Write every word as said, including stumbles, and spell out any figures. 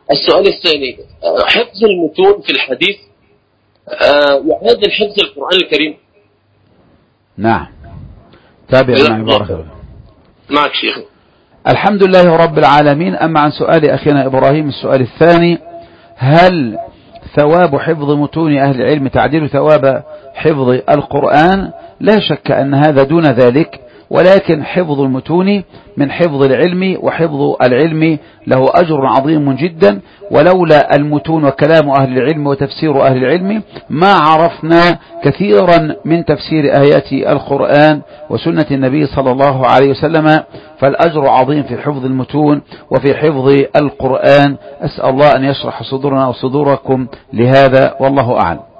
السؤال الثاني، حفظ المتون في الحديث يعادل حفظ القرآن الكريم؟ نعم. تابع معي بارك الله. معك شيخ. الحمد لله رب العالمين. أما عن سؤال أخينا إبراهيم السؤال الثاني، هل ثواب حفظ متون أهل العلم تعديل ثواب حفظ القرآن؟ لا شك أن هذا دون ذلك، ولكن حفظ المتون من حفظ العلم، وحفظ العلم له أجر عظيم جدا، ولولا المتون وكلام أهل العلم وتفسير أهل العلم ما عرفنا كثيرا من تفسير آيات القرآن وسنة النبي صلى الله عليه وسلم. فالأجر عظيم في حفظ المتون وفي حفظ القرآن. أسأل الله أن يشرح صدورنا وصدوركم لهذا، والله أعلم.